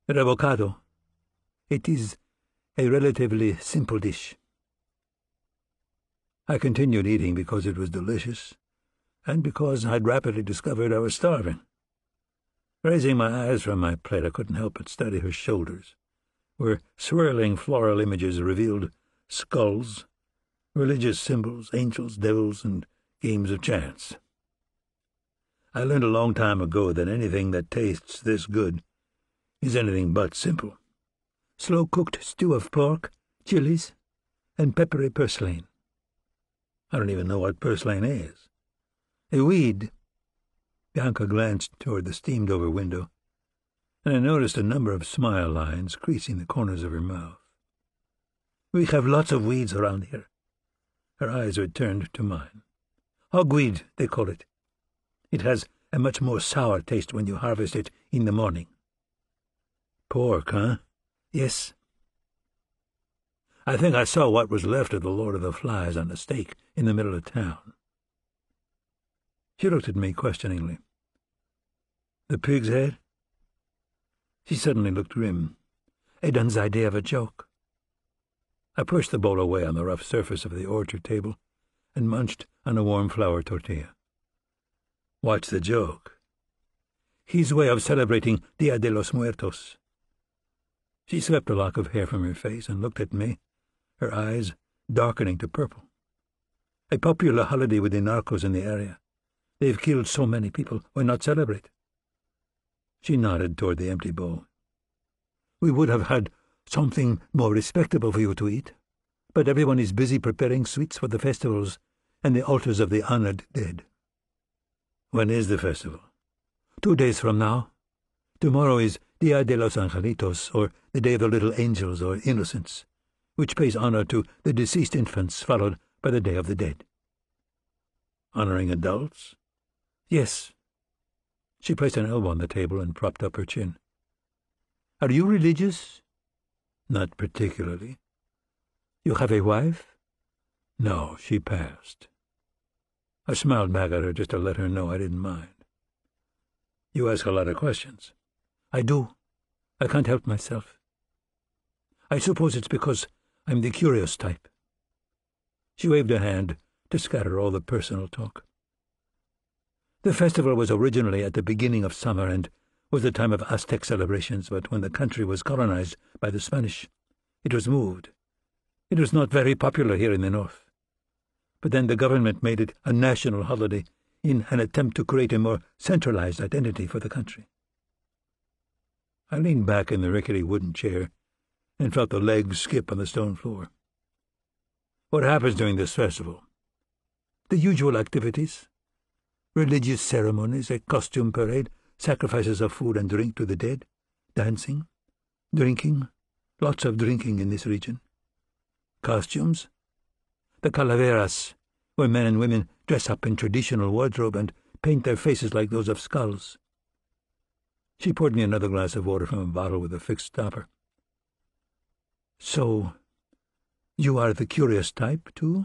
Revocado. It is a relatively simple dish. I continued eating because it was delicious, and because I'd rapidly discovered I was starving. Raising my eyes from my plate, I couldn't help but study her shoulders, where swirling floral images revealed skulls, religious symbols, angels, devils, and games of chance. I learned a long time ago that anything that tastes this good is anything but simple. Slow-cooked stew of pork, chilies, and peppery purslane. I don't even know what purslane is. A weed. Bianca glanced toward the steamed-over window, and I noticed a number of smile lines creasing the corners of her mouth. We have lots of weeds around here. Her eyes were turned to mine. Hogweed, they call it. It has a much more sour taste when you harvest it in the morning. Pork, huh? Yes. I think I saw what was left of the Lord of the Flies on a stake in the middle of town. She looked at me questioningly. The pig's head? She suddenly looked grim. Aidan's idea of a joke. I pushed the bowl away on the rough surface of the orchard table and munched on a warm flour tortilla. What's the joke? His way of celebrating Dia de los Muertos. She swept a lock of hair from her face and looked at me, her eyes darkening to purple. A popular holiday with the narcos in the area. They've killed so many people. Why not celebrate? She nodded toward the empty bowl. We would have had something more respectable for you to eat, but everyone is busy preparing sweets for the festivals and the altars of the honored dead. When is the festival? 2 days from now. Tomorrow is Dia de los Angelitos, or the Day of the Little Angels or Innocents, which pays honor to the deceased infants, followed by the Day of the Dead. Honoring adults? Yes. She placed an elbow on the table and propped up her chin. Are you religious? Not particularly. You have a wife? No, she passed. I smiled back at her just to let her know I didn't mind. You ask a lot of questions. I do. I can't help myself. I suppose it's because I'm the curious type. She waved a hand to scatter all the personal talk. The festival was originally at the beginning of summer and was the time of Aztec celebrations, but when the country was colonized by the Spanish, it was moved. It was not very popular here in the north. But then the government made it a national holiday in an attempt to create a more centralized identity for the country. I leaned back in the rickety wooden chair and felt the legs skip on the stone floor. What happens during this festival? The usual activities. Religious ceremonies, a costume parade, sacrifices of food and drink to the dead, dancing, drinking, lots of drinking in this region. Costumes? The calaveras, where men and women dress up in traditional wardrobe and paint their faces like those of skulls. She poured me another glass of water from a bottle with a fixed stopper. So, you are the curious type, too?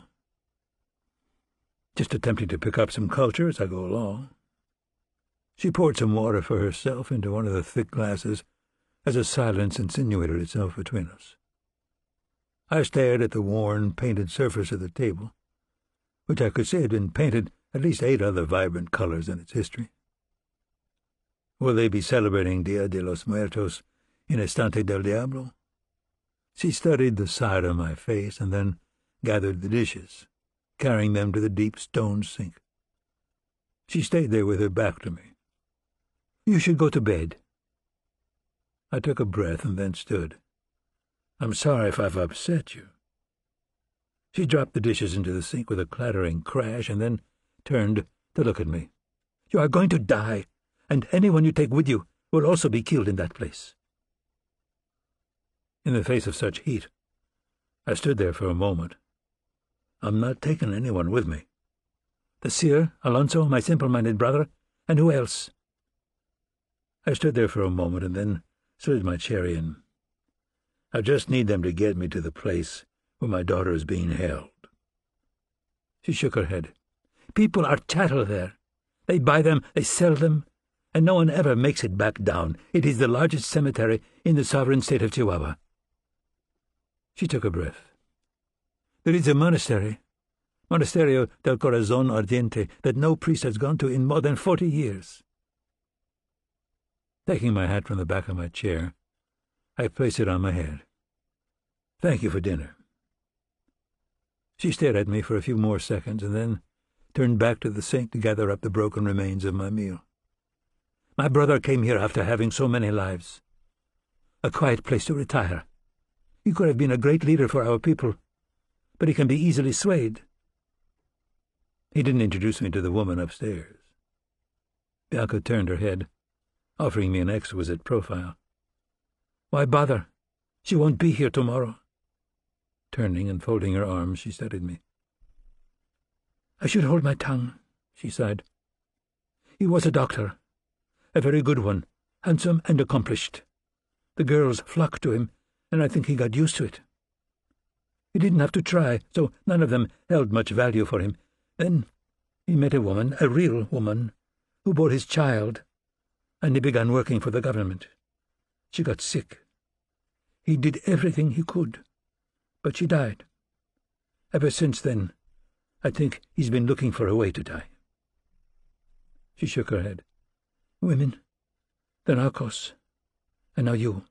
Just attempting to pick up some culture as I go along. She poured some water for herself into one of the thick glasses as a silence insinuated itself between us. I stared at the worn, painted surface of the table, which I could see had been painted at least 8 other vibrant colors in its history. Will they be celebrating Dia de los Muertos in Estante del Diablo? She studied the side of my face and then gathered the dishes, carrying them to the deep stone sink. She stayed there with her back to me. You should go to bed. I took a breath and then stood. I'm sorry if I've upset you. She dropped the dishes into the sink with a clattering crash and then turned to look at me. You are going to die, and anyone you take with you will also be killed in that place. In the face of such heat, I stood there for a moment. I'm not taking anyone with me. The seer, Alonso, my simple-minded brother, and who else? I stood there for a moment and then slid my chair in. I just need them to get me to the place where my daughter is being held. She shook her head. People are chattel there. They buy them, they sell them. and no one ever makes it back down. It is the largest cemetery in the sovereign state of Chihuahua." She took a breath. "There is a monastery, Monasterio del Corazon Ardiente, that no priest has gone to in more than 40 years. Taking my hat from the back of my chair, I placed it on my head. "Thank you for dinner." She stared at me for a few more seconds and then turned back to the sink to gather up the broken remains of my meal. "My brother came here after having so many lives. A quiet place to retire. He could have been a great leader for our people, but he can be easily swayed." He didn't introduce me to the woman upstairs. Bianca turned her head, offering me an exquisite profile. "Why bother? She won't be here tomorrow." Turning and folding her arms, she studied me. "I should hold my tongue," she sighed. "He was a doctor, a very good one, handsome and accomplished. The girls flocked to him, and I think he got used to it. He didn't have to try, so none of them held much value for him. Then he met a woman, a real woman, who bore his child, and he began working for the government. She got sick. He did everything he could, but she died. Ever since then, I think he's been looking for a way to die." She shook her head. "Women, the narcos, and now you."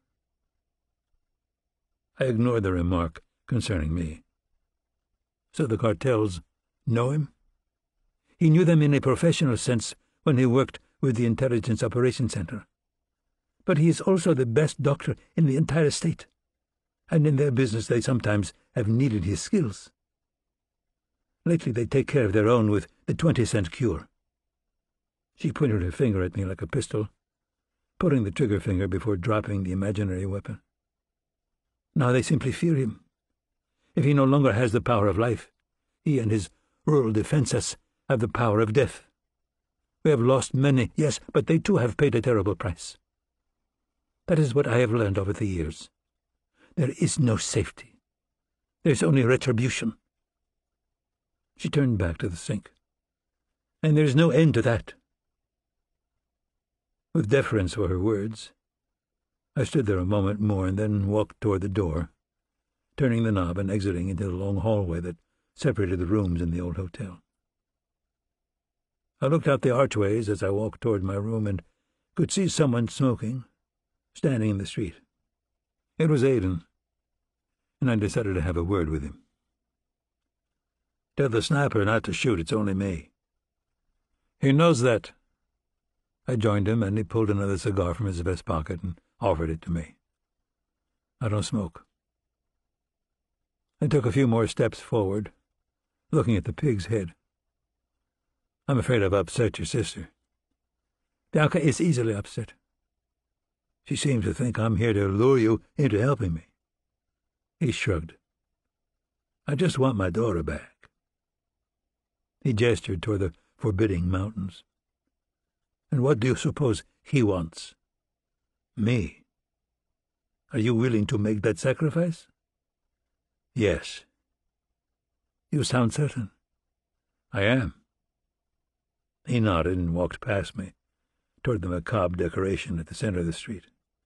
I ignored the remark concerning me. "So the cartels know him?" "He knew them in a professional sense when he worked with the Intelligence Operations Center. But he is also the best doctor in the entire state, and in their business they sometimes have needed his skills. Lately they take care of their own with the 20-cent cure." She pointed her finger at me like a pistol, pulling the trigger finger before dropping the imaginary weapon. "Now they simply fear him. If he no longer has the power of life, he and his rural defensas have the power of death. We have lost many, yes, but they too have paid a terrible price. That is what I have learned over the years. There is no safety. There is only retribution." She turned back to the sink. "And there is no end to that." With deference for her words, I stood there a moment more and then walked toward the door, turning the knob and exiting into the long hallway that separated the rooms in the old hotel. I looked out the archways as I walked toward my room and could see someone smoking, standing in the street. It was Aiden, and I decided to have a word with him. "Tell the sniper not to shoot, it's only me." "He knows that." I joined him, and he pulled another cigar from his vest pocket and offered it to me. "I don't smoke." I took a few more steps forward, looking at the pig's head. "I'm afraid I've upset your sister." "Bianca is easily upset. She seems to think I'm here to lure you into helping me." He shrugged. "I just want my daughter back." He gestured toward the forbidding mountains. "And what do you suppose he wants?" "Me." "Are you willing to make that sacrifice?" "Yes." "You sound certain." "I am." He nodded and walked past me, toward the macabre decoration at the center of the street.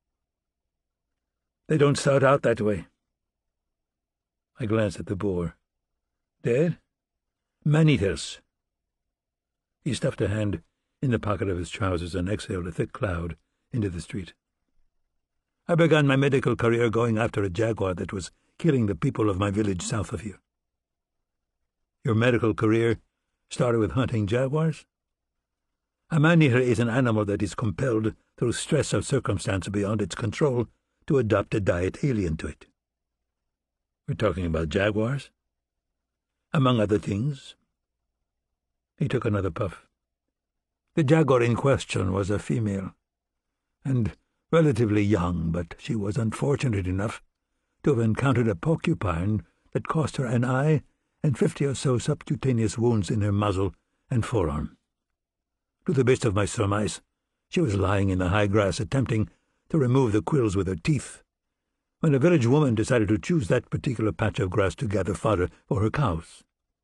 "They don't start out that way." I glanced at the boar. "Dead? Man-eaters." He stuffed a hand in the pocket of his trousers and exhaled a thick cloud into the street. "I began my medical career going after a jaguar that was killing the people of my village south of here." "Your medical career started with hunting jaguars?" "A man-eater is an animal that is compelled, through stress of circumstance beyond its control, to adopt a diet alien to it." "We're talking about jaguars?" "Among other things." He took another puff. "The jaguar in question was a female, and relatively young, but she was unfortunate enough to have encountered a porcupine that cost her an eye and 50 or so subcutaneous wounds in her muzzle and forearm. To the best of my surmise, she was lying in the high grass attempting to remove the quills with her teeth, when a village woman decided to choose that particular patch of grass to gather fodder for her cows.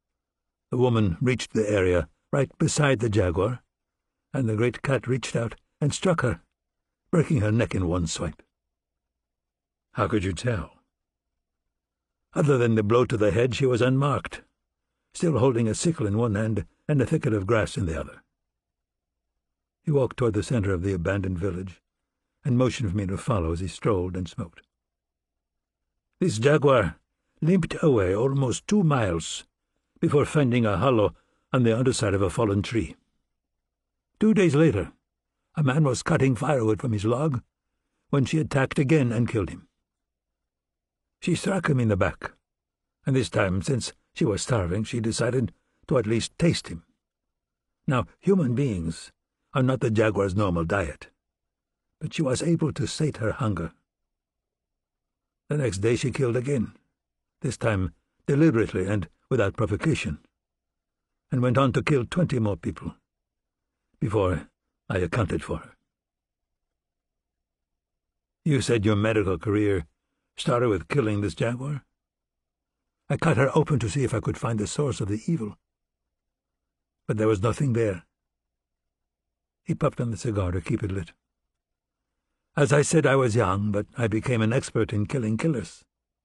The woman reached the area right beside the jaguar, and the great cat reached out and struck her, breaking her neck in one swipe. How could you tell? Other than the blow to the head, she was unmarked, still holding a sickle in one hand and a thicket of grass in the other. He walked toward the center of the abandoned village and motioned for me to follow as he strolled and smoked. This jaguar limped away almost 2 miles before finding a hollow on the underside of a fallen tree. 2 days later, a man was cutting firewood from his log when she attacked again and killed him. She struck him in the back, and this time, since she was starving, she decided to at least taste him. Now, human beings are not the jaguar's normal diet, but she was able to sate her hunger. The next day she killed again, this time deliberately and without provocation, and went on to kill 20 more people before I accounted for her. You said your medical career started with killing this jaguar? I cut her open to see if I could find the source of the evil, but there was nothing there. He puffed on the cigar to keep it lit. As I said, I was young, but I became an expert in killing killers.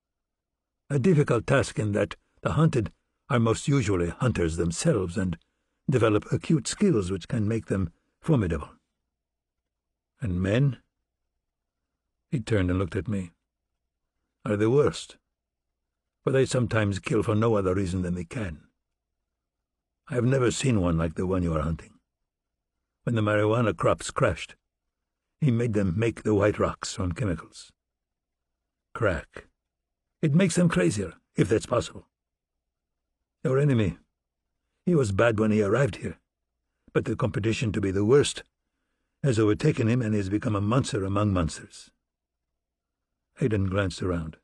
A difficult task in that the hunted are most usually hunters themselves and develop acute skills which can make them formidable. And men? He turned and looked at me. Are the worst, for they sometimes kill for no other reason than they can. I have never seen one like the one you are hunting. When the marijuana crops crashed, he made them make the white rocks from chemicals. Crack. It makes them crazier, if that's possible. Your enemy, he was bad when he arrived here, but the competition to be the worst has overtaken him and he has become a monster among monsters. Aidan glanced around.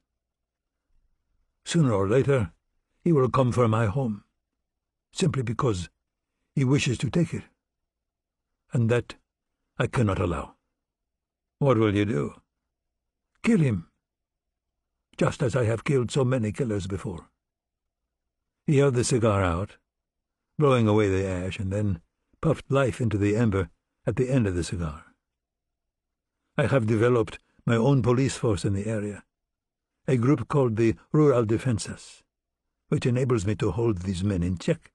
Sooner or later, he will come for my home, simply because he wishes to take it, and that I cannot allow. What will you do? Kill him, just as I have killed so many killers before. He held the cigar out, blowing away the ash, and then puffed life into the ember at the end of the cigar. I have developed my own police force in the area, a group called the Rural Defensas, which enables me to hold these men in check.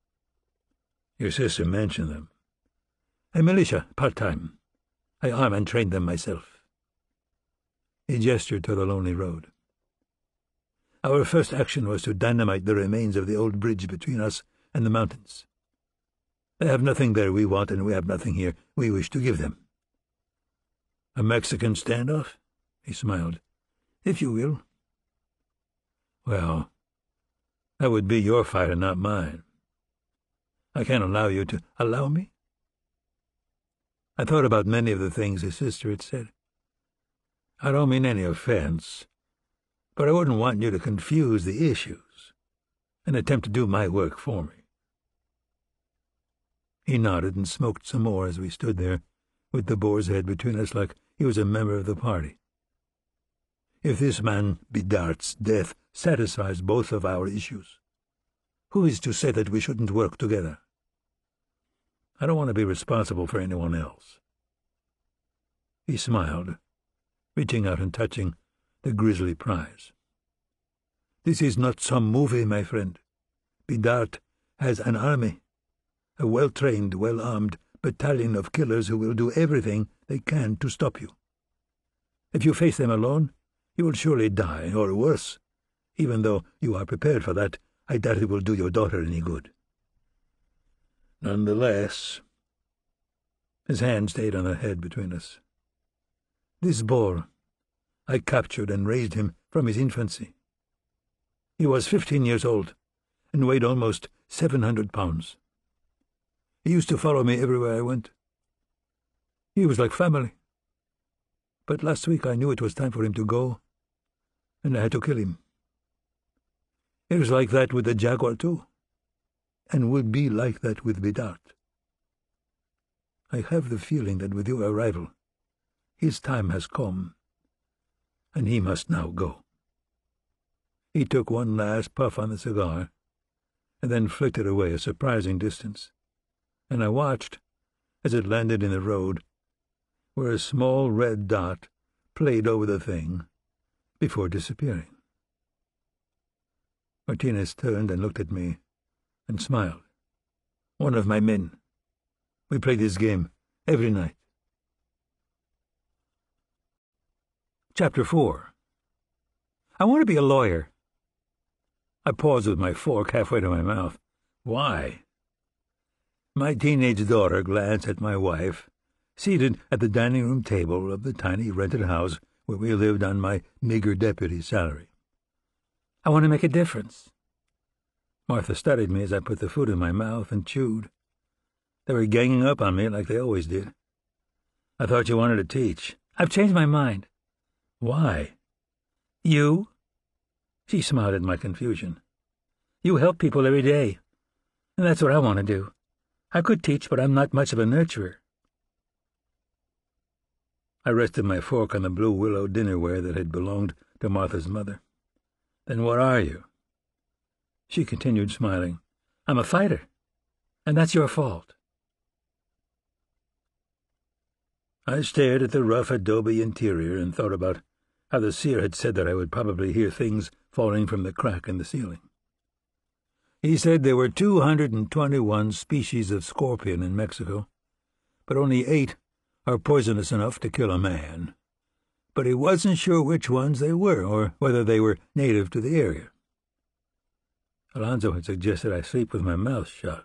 Your sister mentioned them. A militia, part-time. I arm and train them myself. He gestured to the lonely road. Our first action was to dynamite the remains of the old bridge between us and the mountains. They have nothing there we want, and we have nothing here we wish to give them. A Mexican standoff? He smiled. If you will. Well, that would be your fight and not mine. I can't allow you to allow me? I thought about many of the things his sister had said. I don't mean any offense, but I wouldn't want you to confuse the issues and attempt to do my work for me. He nodded and smoked some more as we stood there, with the boar's head between us like he was a member of the party. If this man Bidart's death satisfies both of our issues, who is to say that we shouldn't work together? I don't want to be responsible for anyone else. He smiled, reaching out and touching the grisly prize. This is not some movie, my friend. Bidart has an army, a well-trained, well-armed battalion of killers who will do everything they can to stop you. If you face them alone, you will surely die, or worse. Even though you are prepared for that, I doubt it will do your daughter any good. Nonetheless, his hand stayed on her head between us. This boar, I captured and raised him from his infancy. He was 15 years old and weighed almost 700 pounds. He used to follow me everywhere I went. He was like family. But last week I knew it was time for him to go, and I had to kill him. It was like that with the jaguar too, and would be like that with Bidart. I have the feeling that with your arrival, his time has come, and he must now go. He took one last puff on the cigar, and then flicked it away a surprising distance, and I watched as it landed in the road where a small red dot played over the thing before disappearing. Martinez turned and looked at me and smiled. "One of my men. We play this game every night." Chapter 4. I want to be a lawyer. I paused with my fork halfway to my mouth. Why? My teenage daughter glanced at my wife, seated at the dining-room table of the tiny rented house where we lived on my meager deputy salary. "I want to make a difference." Martha studied me as I put the food in my mouth and chewed. They were ganging up on me like they always did. "I thought you wanted to teach." "I've changed my mind." "Why?" "You?" She smiled at my confusion. "You help people every day, and that's what I want to do. I could teach, but I'm not much of a nurturer." I rested my fork on the blue willow dinnerware that had belonged to Martha's mother. "Then what are you?" She continued smiling. "I'm a fighter, and that's your fault." I stared at the rough adobe interior and thought about how the seer had said that I would probably hear things falling from the crack in the ceiling. He said there were 221 species of scorpion in Mexico, but only 8 are poisonous enough to kill a man. But he wasn't sure which ones they were, or whether they were native to the area. Alonzo had suggested I sleep with my mouth shut.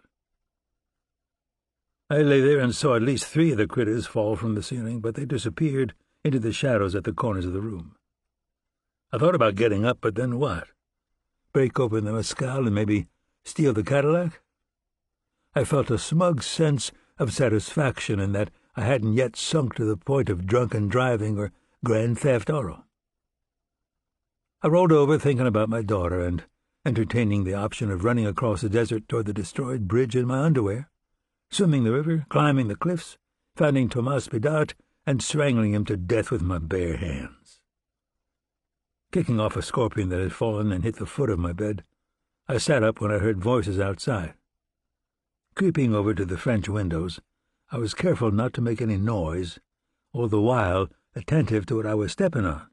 I lay there and saw at least 3 of the critters fall from the ceiling, but they disappeared into the shadows at the corners of the room. I thought about getting up, but then what? Break open the mescal and maybe steal the Cadillac? I felt a smug sense of satisfaction in that I hadn't yet sunk to the point of drunken driving or grand theft auto. I rolled over thinking about my daughter and entertaining the option of running across the desert toward the destroyed bridge in my underwear, swimming the river, climbing the cliffs, finding Tomas Pidat, and strangling him to death with my bare hands. Kicking off a scorpion that had fallen and hit the foot of my bed, I sat up when I heard voices outside. Creeping over to the French windows, I was careful not to make any noise, all the while attentive to what I was stepping on.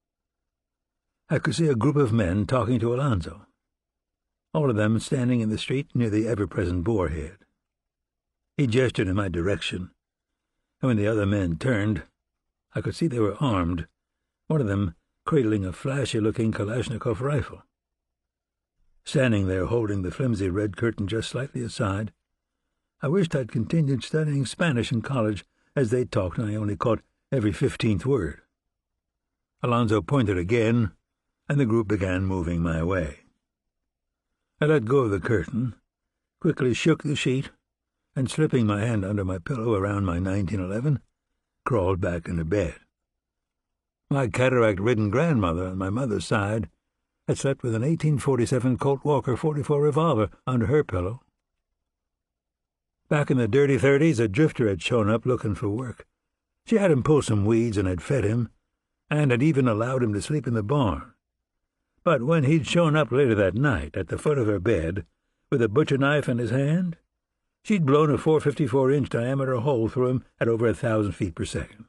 I could see a group of men talking to Alonzo, all of them standing in the street near the ever-present boarhead. He gestured in my direction, and when the other men turned, I could see they were armed, one of them cradling a flashy-looking Kalashnikov rifle. Standing there holding the flimsy red curtain just slightly aside, I wished I'd continued studying Spanish in college as they talked and I only caught every 15th word. Alonzo pointed again, and the group began moving my way. I let go of the curtain, quickly shook the sheet, and slipping my hand under my pillow around my 1911, crawled back into bed. My cataract-ridden grandmother on my mother's side had slept with an 1847 Colt Walker .44 revolver under her pillow. Back in the dirty 30s, a drifter had shown up looking for work. She had him pull some weeds and had fed him, and had even allowed him to sleep in the barn. But when he'd shown up later that night at the foot of her bed, with a butcher knife in his hand, she'd blown a 454-inch diameter hole through him at over 1,000 feet per second.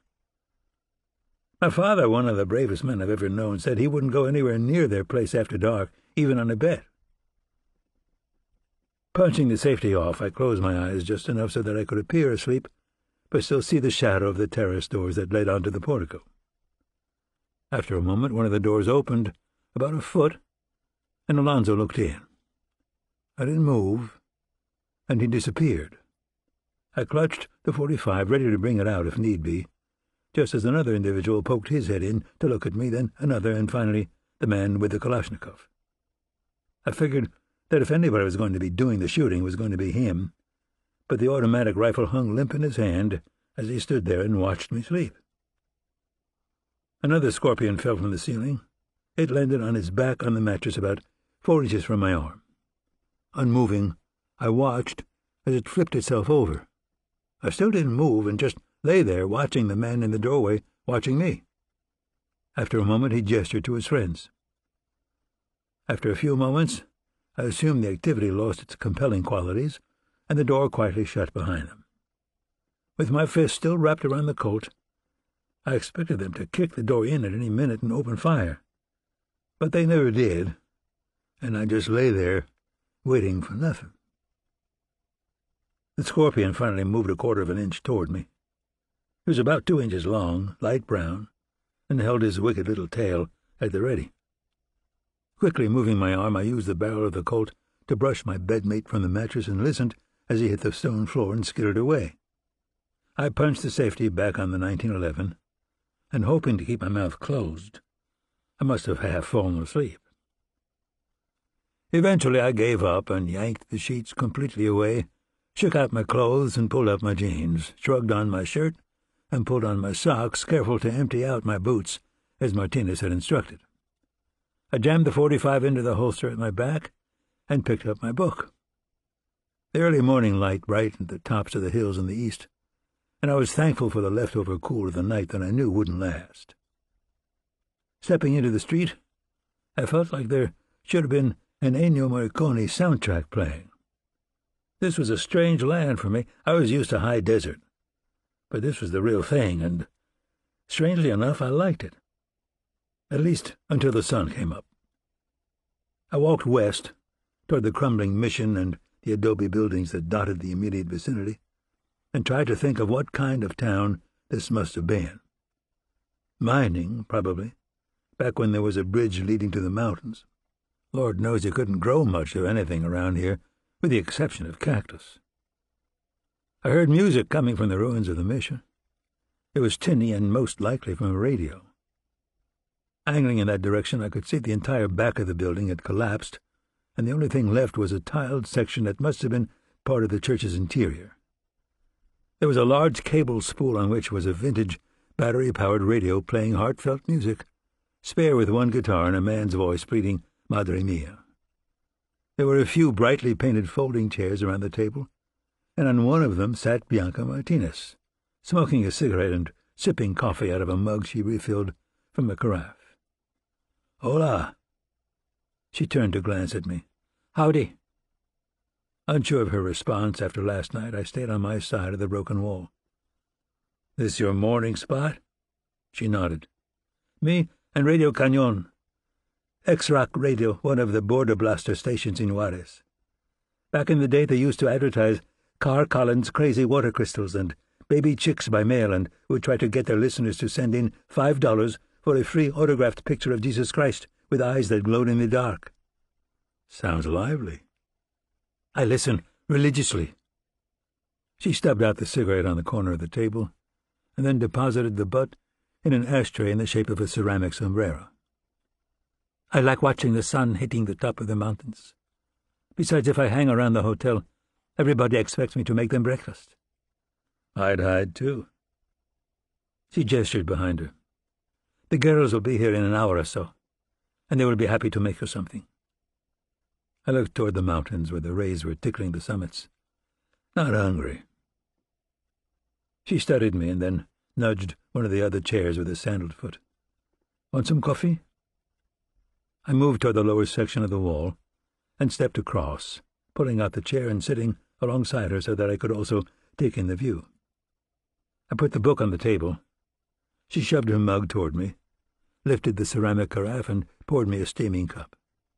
My father, one of the bravest men I've ever known, said he wouldn't go anywhere near their place after dark, even on a bet. Punching the safety off, I closed my eyes just enough so that I could appear asleep, but still see the shadow of the terrace doors that led onto the portico. After a moment, one of the doors opened, about a foot, and Alonzo looked in. I didn't move, and he disappeared. I clutched the .45, ready to bring it out if need be, just as another individual poked his head in to look at me, then another, and finally the man with the Kalashnikov. I figured that if anybody was going to be doing the shooting, it was going to be him, but the automatic rifle hung limp in his hand as he stood there and watched me sleep. Another scorpion fell from the ceiling. It landed on its back on the mattress about 4 inches from my arm. Unmoving, I watched as it flipped itself over. I still didn't move and just lay there watching the man in the doorway watching me. After a moment, he gestured to his friends. After a few moments, I assumed the activity lost its compelling qualities, and the door quietly shut behind them. With my fist still wrapped around the Colt, I expected them to kick the door in at any minute and open fire. But they never did, and I just lay there, waiting for nothing. The scorpion finally moved a quarter of an inch toward me. He was about 2 inches long, light brown, and held his wicked little tail at the ready. Quickly moving my arm, I used the barrel of the Colt to brush my bedmate from the mattress and listened as he hit the stone floor and skittered away. I punched the safety back on the 1911, and hoping to keep my mouth closed, I must have half fallen asleep. Eventually I gave up and yanked the sheets completely away, shook out my clothes and pulled up my jeans, shrugged on my shirt, and pulled on my socks, careful to empty out my boots, as Martinez had instructed. I jammed the .45 into the holster at my back and picked up my book. The early morning light brightened the tops of the hills in the east, and I was thankful for the leftover cool of the night that I knew wouldn't last. Stepping into the street, I felt like there should have been an Ennio Morricone soundtrack playing. This was a strange land for me. I was used to high desert. But this was the real thing, and, strangely enough, I liked it. At least until the sun came up. I walked west, toward the crumbling mission and the adobe buildings that dotted the immediate vicinity, and tried to think of what kind of town this must have been. Mining, probably, back when there was a bridge leading to the mountains. Lord knows you couldn't grow much of anything around here, with the exception of cactus. I heard music coming from the ruins of the mission. It was tinny and most likely from a radio. Angling in that direction, I could see the entire back of the building had collapsed, and the only thing left was a tiled section that must have been part of the church's interior. There was a large cable spool on which was a vintage, battery-powered radio playing heartfelt music, spare with one guitar and a man's voice pleading Madre Mia. There were a few brightly painted folding chairs around the table, and on one of them sat Bianca Martinez, smoking a cigarette and sipping coffee out of a mug she refilled from a carafe. "Hola." She turned to glance at me. "Howdy." Unsure of her response after last night, I stayed on my side of the broken wall. "This your morning spot?" She nodded. "Me and Radio Cañon. X-Rock Radio, one of the border blaster stations in Juarez. Back in the day, they used to advertise Carl Collins' crazy water crystals and baby chicks by mail, and would try to get their listeners to send in $5 for a free autographed picture of Jesus Christ with eyes that glowed in the dark." "Sounds lively." "I listen religiously." She stubbed out the cigarette on the corner of the table, and then deposited the butt in an ashtray in the shape of a ceramic sombrero. "I like watching the sun hitting the top of the mountains. Besides, if I hang around the hotel, everybody expects me to make them breakfast." "I'd hide, too." She gestured behind her. "The girls will be here in an hour or so, and they will be happy to make you something." I looked toward the mountains where the rays were tickling the summits. "Not hungry." She studied me and then nudged one of the other chairs with a sandaled foot. "Want some coffee?" I moved toward the lower section of the wall and stepped across, pulling out the chair and sitting alongside her so that I could also take in the view. I put the book on the table. She shoved her mug toward me, lifted the ceramic carafe, and poured me a steaming cup.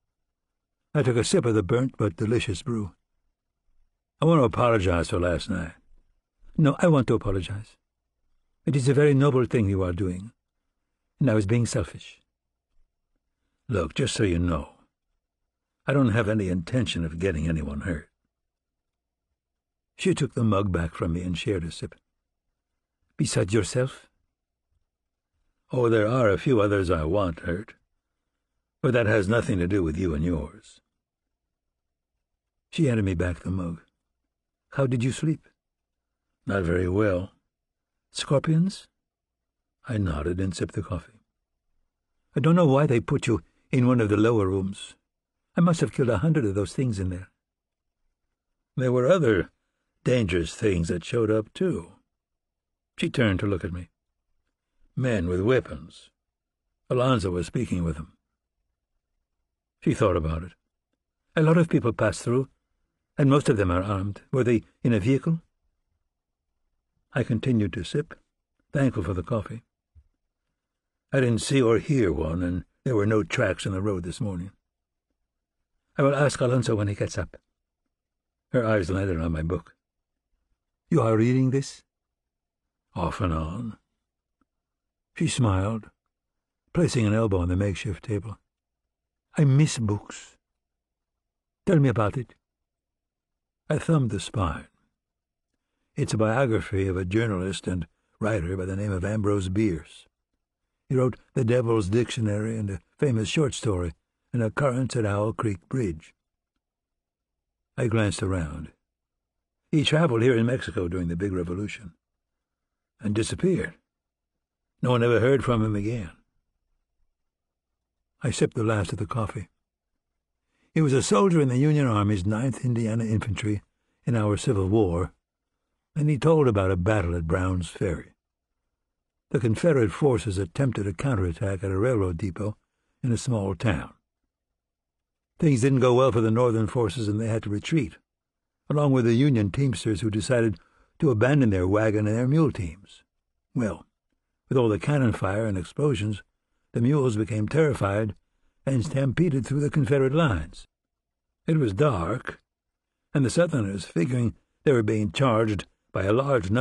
I took a sip of the burnt but delicious brew. "I want to apologize for last night." "No, I want to apologize. It is a very noble thing you are doing, and I was being selfish." "Look, just so you know, I don't have any intention of getting anyone hurt." She took the mug back from me and shared a sip. "Besides yourself?" "Oh, there are a few others I want hurt, but that has nothing to do with you and yours." She handed me back the mug. "How did you sleep?" "Not very well." "Scorpions?" I nodded and sipped the coffee. "I don't know why they put you in one of the lower rooms. I must have killed 100 of those things in there." "There were other dangerous things that showed up, too." She turned to look at me. "Men with weapons. Alonzo was speaking with them." She thought about it. "A lot of people pass through, and most of them are armed. Were they in a vehicle?" I continued to sip, thankful for the coffee. I didn't see or hear one, and there were no tracks in the road this morning. I will ask Alonso when he gets up. Her eyes landed on my book. You are reading this? Off and on. She smiled, placing an elbow on the makeshift table. I miss books. Tell me about it. I thumbed the spine. It's a biography of a journalist and writer by the name of Ambrose Bierce. He wrote The Devil's Dictionary and a famous short story, An Occurrence at Owl Creek Bridge. I glanced around. He traveled here in Mexico during the big revolution and disappeared. No one ever heard from him again. I sipped the last of the coffee. He was a soldier in the Union Army's 9th Indiana Infantry in our Civil War, and he told about a battle at Brown's Ferry. The Confederate forces attempted a counterattack at a railroad depot in a small town. Things didn't go well for the Northern forces, and they had to retreat, along with the Union teamsters who decided to abandon their wagon and their mule teams. Well, with all the cannon fire and explosions, the mules became terrified and stampeded through the Confederate lines. It was dark, and the Southerners, figuring they were being charged by a large number